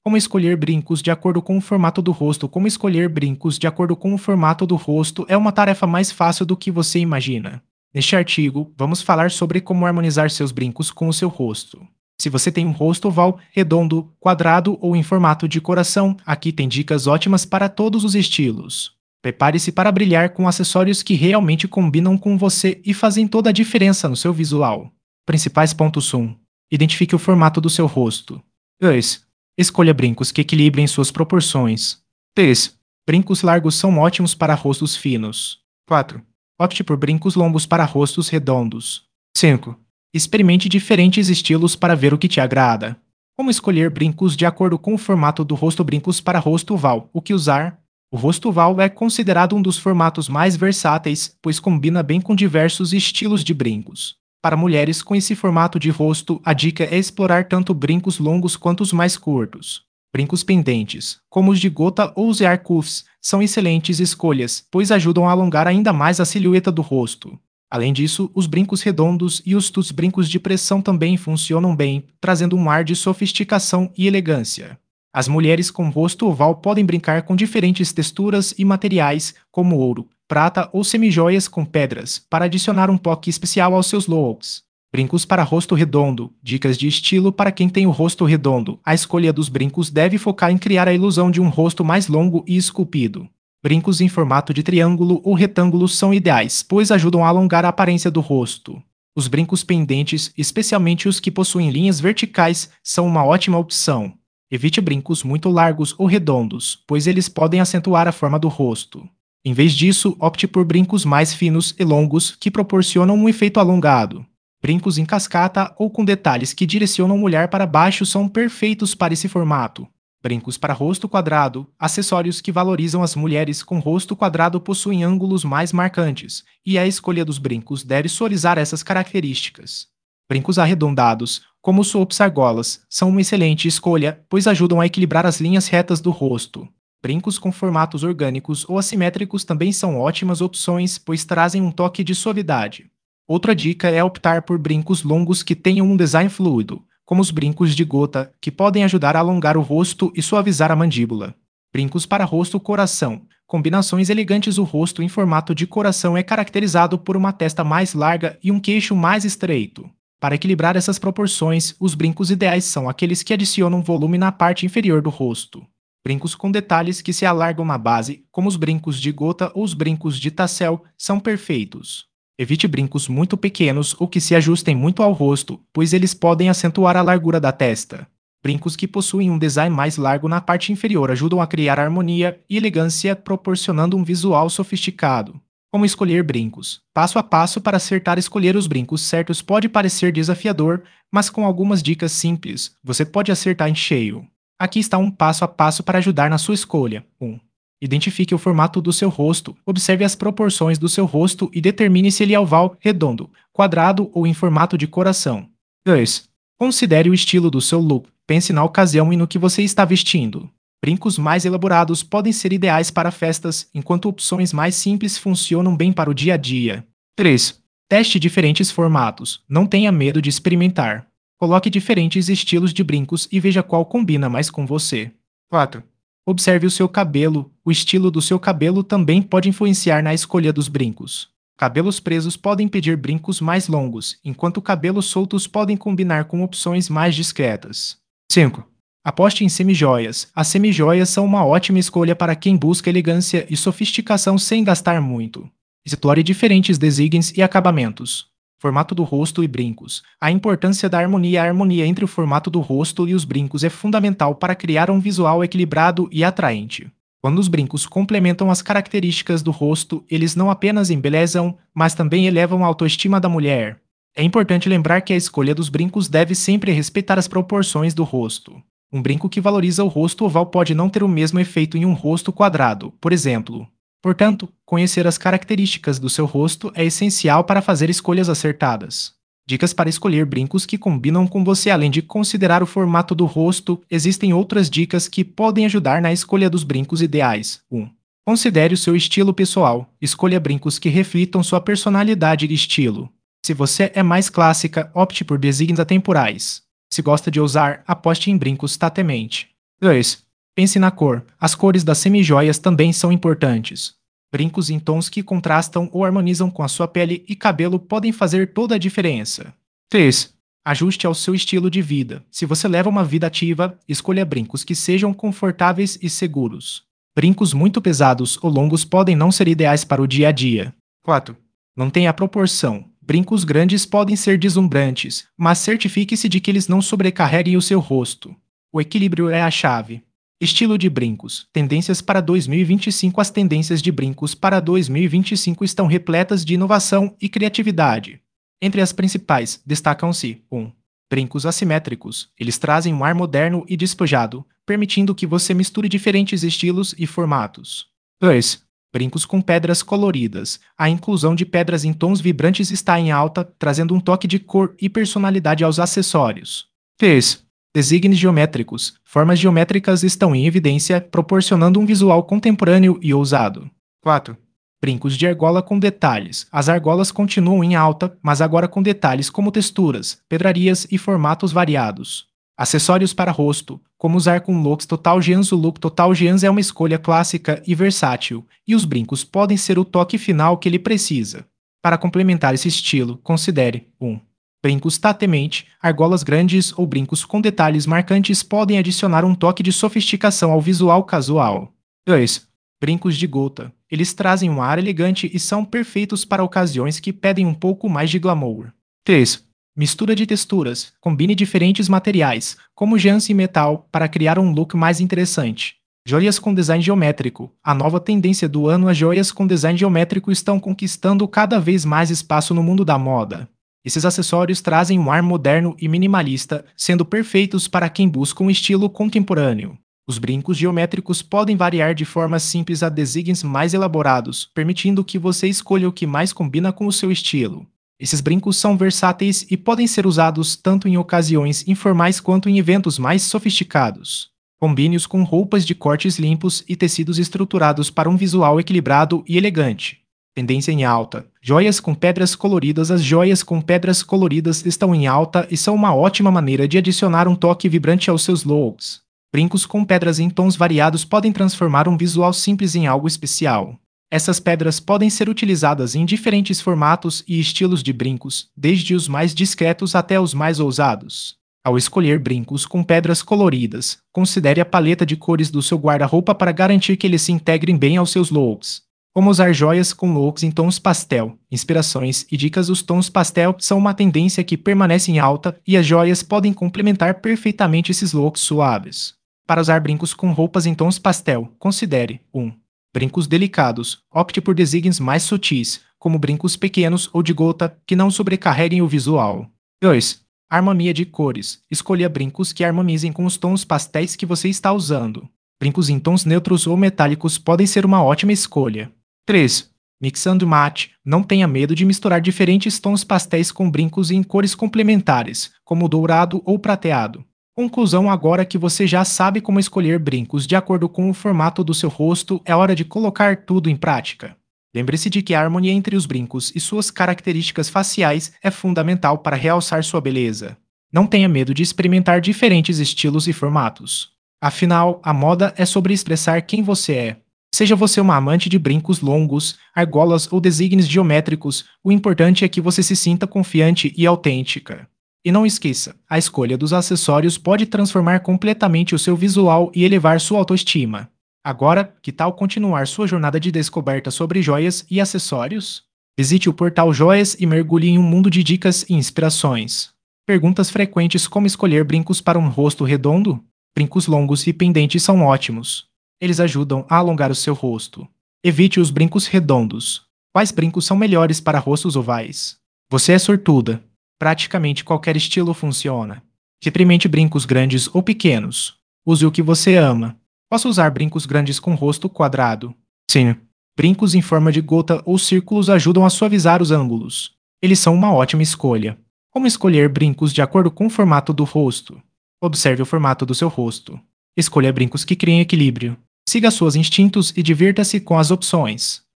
Como escolher brincos de acordo com o formato do rosto? Como escolher brincos de acordo com o formato do rosto é uma tarefa mais fácil do que você imagina. Neste artigo, vamos falar sobre como harmonizar seus brincos com o seu rosto. Se você tem um rosto oval, redondo, quadrado ou em formato de coração, aqui tem dicas ótimas para todos os estilos. Prepare-se para brilhar com acessórios que realmente combinam com você e fazem toda a diferença no seu visual. Principais pontos 1. Identifique o formato do seu rosto. 2. Escolha brincos que equilibrem suas proporções. 3. Brincos largos são ótimos para rostos finos. 4. Opte por brincos longos para rostos redondos. 5. Experimente diferentes estilos para ver o que te agrada. Como escolher brincos de acordo com o formato do rosto? Brincos para rosto oval. O que usar? O rosto oval é considerado um dos formatos mais versáteis, pois combina bem com diversos estilos de brincos. Para mulheres com esse formato de rosto, a dica é explorar tanto brincos longos quanto os mais curtos. Brincos pendentes, como os de gota ou os ear cuffs, são excelentes escolhas, pois ajudam a alongar ainda mais a silhueta do rosto. Além disso, os brincos redondos e os brincos de pressão também funcionam bem, trazendo um ar de sofisticação e elegância. As mulheres com rosto oval podem brincar com diferentes texturas e materiais, como ouro, prata ou semijoias com pedras, para adicionar um toque especial aos seus looks. Brincos para rosto redondo. Dicas de estilo para quem tem o rosto redondo. A escolha dos brincos deve focar em criar a ilusão de um rosto mais longo e esculpido. Brincos em formato de triângulo ou retângulo são ideais, pois ajudam a alongar a aparência do rosto. Os brincos pendentes, especialmente os que possuem linhas verticais, são uma ótima opção. Evite brincos muito largos ou redondos, pois eles podem acentuar a forma do rosto. Em vez disso, opte por brincos mais finos e longos que proporcionam um efeito alongado. Brincos em cascata ou com detalhes que direcionam o olhar para baixo são perfeitos para esse formato. Brincos para rosto quadrado. Acessórios que valorizam as mulheres com rosto quadrado possuem ângulos mais marcantes, e a escolha dos brincos deve suavizar essas características. Brincos arredondados, como os soaps argolas, são uma excelente escolha, pois ajudam a equilibrar as linhas retas do rosto. Brincos com formatos orgânicos ou assimétricos também são ótimas opções, pois trazem um toque de suavidade. Outra dica é optar por brincos longos que tenham um design fluido, como os brincos de gota, que podem ajudar a alongar o rosto e suavizar a mandíbula. Brincos para rosto coração. Combinações elegantes. O rosto em formato de coração é caracterizado por uma testa mais larga e um queixo mais estreito. Para equilibrar essas proporções, os brincos ideais são aqueles que adicionam volume na parte inferior do rosto. Brincos com detalhes que se alargam na base, como os brincos de gota ou os brincos de tassel, são perfeitos. Evite brincos muito pequenos ou que se ajustem muito ao rosto, pois eles podem acentuar a largura da testa. Brincos que possuem um design mais largo na parte inferior ajudam a criar harmonia e elegância, proporcionando um visual sofisticado. Como escolher brincos? Passo a passo para acertar. Escolher os brincos certos pode parecer desafiador, mas com algumas dicas simples, você pode acertar em cheio. Aqui está um passo a passo para ajudar na sua escolha. 1. Identifique o formato do seu rosto. Observe as proporções do seu rosto e determine se ele é oval, redondo, quadrado ou em formato de coração. 2. Considere o estilo do seu look. Pense na ocasião e no que você está vestindo. Brincos mais elaborados podem ser ideais para festas, enquanto opções mais simples funcionam bem para o dia a dia. 3. Teste diferentes formatos. Não tenha medo de experimentar. Coloque diferentes estilos de brincos e veja qual combina mais com você. 4. Observe o seu cabelo. O estilo do seu cabelo também pode influenciar na escolha dos brincos. Cabelos presos podem pedir brincos mais longos, enquanto cabelos soltos podem combinar com opções mais discretas. 5. Aposte em semijoias. As semijoias são uma ótima escolha para quem busca elegância e sofisticação sem gastar muito. Explore diferentes designs e acabamentos. Formato do rosto e brincos. A importância da harmonia. A harmonia entre o formato do rosto e os brincos é fundamental para criar um visual equilibrado e atraente. Quando os brincos complementam as características do rosto, eles não apenas embelezam, mas também elevam a autoestima da mulher. É importante lembrar que a escolha dos brincos deve sempre respeitar as proporções do rosto. Um brinco que valoriza o rosto oval pode não ter o mesmo efeito em um rosto quadrado, por exemplo. Portanto, conhecer as características do seu rosto é essencial para fazer escolhas acertadas. Dicas para escolher brincos que combinam com você. Além de considerar o formato do rosto, existem outras dicas que podem ajudar na escolha dos brincos ideais. 1. Considere o seu estilo pessoal. Escolha brincos que reflitam sua personalidade e estilo. Se você é mais clássica, opte por designs atemporais. Se gosta de ousar, aposte em brincos tatemente. 2. Pense na cor. As cores das semijoias também são importantes. Brincos em tons que contrastam ou harmonizam com a sua pele e cabelo podem fazer toda a diferença. 3. Ajuste ao seu estilo de vida. Se você leva uma vida ativa, escolha brincos que sejam confortáveis e seguros. Brincos muito pesados ou longos podem não ser ideais para o dia a dia. 4. Mantenha a proporção. Brincos grandes podem ser deslumbrantes, mas certifique-se de que eles não sobrecarreguem o seu rosto. O equilíbrio é a chave. Estilo de brincos. Tendências para 2025. As tendências de brincos para 2025 estão repletas de inovação e criatividade. Entre as principais, destacam-se 1. Brincos assimétricos. Eles trazem um ar moderno e despojado, permitindo que você misture diferentes estilos e formatos. 2. Brincos com pedras coloridas. A inclusão de pedras em tons vibrantes está em alta, trazendo um toque de cor e personalidade aos acessórios. 3. Designes geométricos. Formas geométricas estão em evidência, proporcionando um visual contemporâneo e ousado. 4. Brincos de argola com detalhes. As argolas continuam em alta, mas agora com detalhes como texturas, pedrarias e formatos variados. Acessórios para rosto, como usar com looks Total Jeans. O look Total Jeans é uma escolha clássica e versátil, e os brincos podem ser o toque final que ele precisa. Para complementar esse estilo, considere 1. Brincos tatemente, argolas grandes ou brincos com detalhes marcantes podem adicionar um toque de sofisticação ao visual casual. 2. Brincos de gota. Eles trazem um ar elegante e são perfeitos para ocasiões que pedem um pouco mais de glamour. 3. Mistura de texturas. Combine diferentes materiais, como gems e metal, para criar um look mais interessante. Joias com design geométrico. A nova tendência do ano, as joias com design geométrico estão conquistando cada vez mais espaço no mundo da moda. Esses acessórios trazem um ar moderno e minimalista, sendo perfeitos para quem busca um estilo contemporâneo. Os brincos geométricos podem variar de formas simples a designs mais elaborados, permitindo que você escolha o que mais combina com o seu estilo. Esses brincos são versáteis e podem ser usados tanto em ocasiões informais quanto em eventos mais sofisticados. Combine-os com roupas de cortes limpos e tecidos estruturados para um visual equilibrado e elegante. Tendência em alta. Joias com pedras coloridas. As joias com pedras coloridas estão em alta e são uma ótima maneira de adicionar um toque vibrante aos seus looks. Brincos com pedras em tons variados podem transformar um visual simples em algo especial. Essas pedras podem ser utilizadas em diferentes formatos e estilos de brincos, desde os mais discretos até os mais ousados. Ao escolher brincos com pedras coloridas, considere a paleta de cores do seu guarda-roupa para garantir que eles se integrem bem aos seus looks. Como usar joias com looks em tons pastel. Inspirações e dicas. Os tons pastel são uma tendência que permanece em alta e as joias podem complementar perfeitamente esses looks suaves. Para usar brincos com roupas em tons pastel, considere 1. Brincos delicados. Opte por designs mais sutis, como brincos pequenos ou de gota, que não sobrecarreguem o visual. 2. Harmonia de cores. Escolha brincos que harmonizem com os tons pastéis que você está usando. Brincos em tons neutros ou metálicos podem ser uma ótima escolha. 3. Mix and match. Não tenha medo de misturar diferentes tons pastéis com brincos em cores complementares, como dourado ou prateado. Conclusão: agora que você já sabe como escolher brincos de acordo com o formato do seu rosto, é hora de colocar tudo em prática. Lembre-se de que a harmonia entre os brincos e suas características faciais é fundamental para realçar sua beleza. Não tenha medo de experimentar diferentes estilos e formatos. Afinal, a moda é sobre expressar quem você é. Seja você uma amante de brincos longos, argolas ou designs geométricos, o importante é que você se sinta confiante e autêntica. E não esqueça, a escolha dos acessórios pode transformar completamente o seu visual e elevar sua autoestima. Agora, que tal continuar sua jornada de descoberta sobre joias e acessórios? Visite o portal Joias e mergulhe em um mundo de dicas e inspirações. Perguntas frequentes: como escolher brincos para um rosto redondo? Brincos longos e pendentes são ótimos. Eles ajudam a alongar o seu rosto. Evite os brincos redondos. Quais brincos são melhores para rostos ovais? Você é sortuda. Praticamente qualquer estilo funciona. Experimente brincos grandes ou pequenos. Use o que você ama. Posso usar brincos grandes com rosto quadrado? Sim. Brincos em forma de gota ou círculos ajudam a suavizar os ângulos. Eles são uma ótima escolha. Como escolher brincos de acordo com o formato do rosto? Observe o formato do seu rosto. Escolha brincos que criem equilíbrio. Siga seus instintos e divirta-se com as opções.